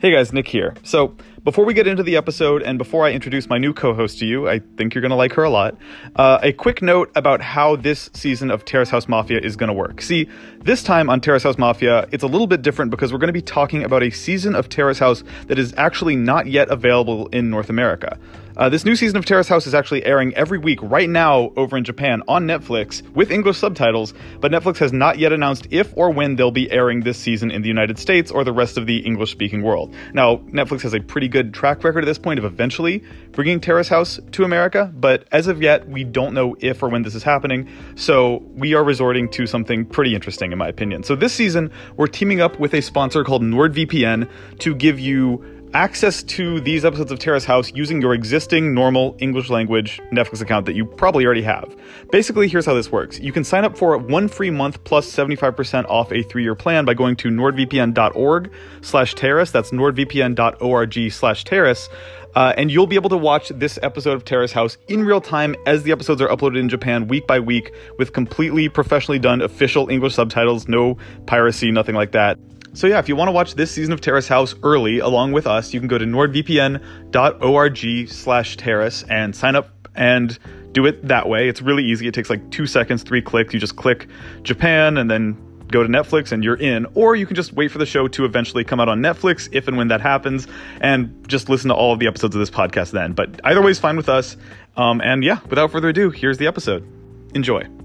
Hey guys, Nick here. So, before we get into the episode and before I introduce my new co-host to you, I think you're going to like her a lot, a quick note about how this season of Terrace House Mafia is going to work. See, this time on Terrace House Mafia, it's a little bit different because we're going to be talking about a season of Terrace House that is actually not yet available in North America. This new season of Terrace House is actually airing every week right now over in Japan on Netflix with English subtitles, but Netflix has not yet announced if or when they'll be airing this season in the United States or the rest of the English-speaking world. Now, Netflix has a pretty good track record at this point of eventually bringing Terrace House to America, but as of yet, we don't know if or when this is happening, so we are resorting to something pretty interesting in my opinion. So this season, we're teaming up with a sponsor called NordVPN to give you access to these episodes of Terrace House using your existing normal English language Netflix account that you probably already have. Basically, here's how this works. You can sign up for 1 free month plus 75% off a 3-year plan by going to nordvpn.org/terrace. That's nordvpn.org/terrace. And you'll be able to watch this episode of Terrace House in real time as the episodes are uploaded in Japan week by week with completely professionally done official English subtitles, no piracy, nothing like that. So yeah, if you want to watch this season of Terrace House early along with us, you can go to nordvpn.org/terrace and sign up and do it that way. It's really easy. It takes like 2 seconds, 3 clicks. You just click Japan and then go to Netflix and you're in. Or you can just wait for the show to eventually come out on Netflix if and when that happens and just listen to all of the episodes of this podcast then. But either way is fine with us. And yeah, without further ado, here's the episode. Enjoy.